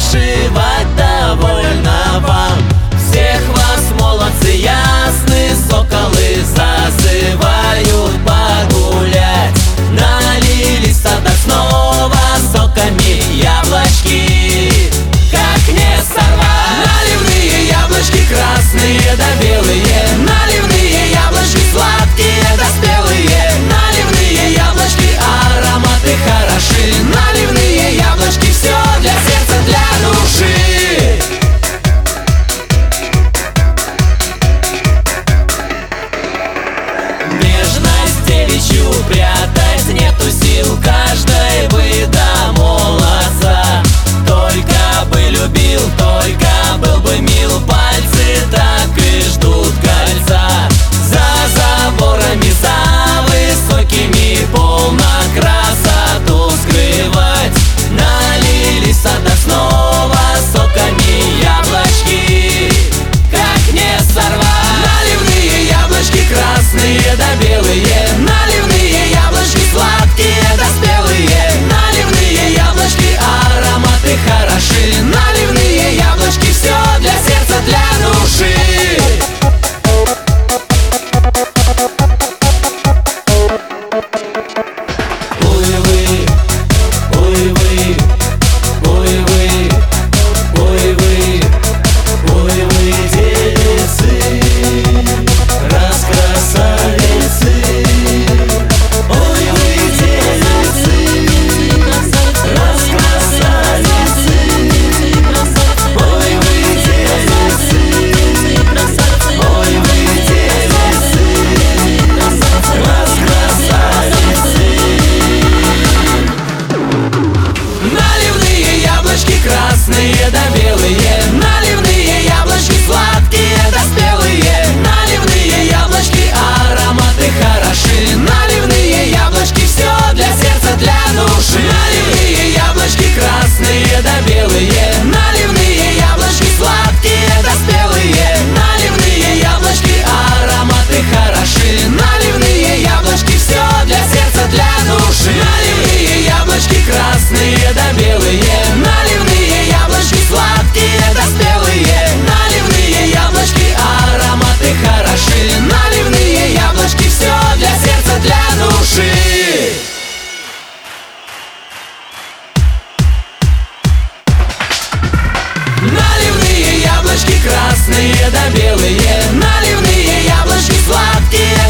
вышивать довольно вам. Всех вас, молодцы, ясные соколы, зазывают погулять. Налились в садах снова соками яблочки, как не сорвать. Наливные яблочки красные да белые, наливные яблочки сладкие да спелые, наливные яблочки ароматы хороши, наливные яблочки все для сердца, для души. Нежность девичью прятать нету сил, каждой бы до молодца. Только бы любил, только был бы мил, пальцы так и ждут кольца. За заборами, за высокими полно красоту скрывать. Налились в садах снова соками яблочки, как не сорвать. Наливные яблочки красные да белые, наливные яблочки сладкие да спелые, наливные яблочки ароматы хороши, наливные яблочки все для сердца, для души. Красные да белые, наливные яблочки сладкие да спелые, наливные яблочки ароматы хороши, наливные яблочки все для сердца, для души. Наливные яблочки красные да белые, наливные яблочки сладкие да спелые, наливные яблочки ароматы хороши, наливные яблочки все для сердца, для души. Наливные яблочки красные да белые, наливные яблочки сладкие да спелые, наливные яблочки ароматы хороши, наливные яблочки все для сердца, для души. Наливные яблочки красные да белые, наливные яблочки сладкие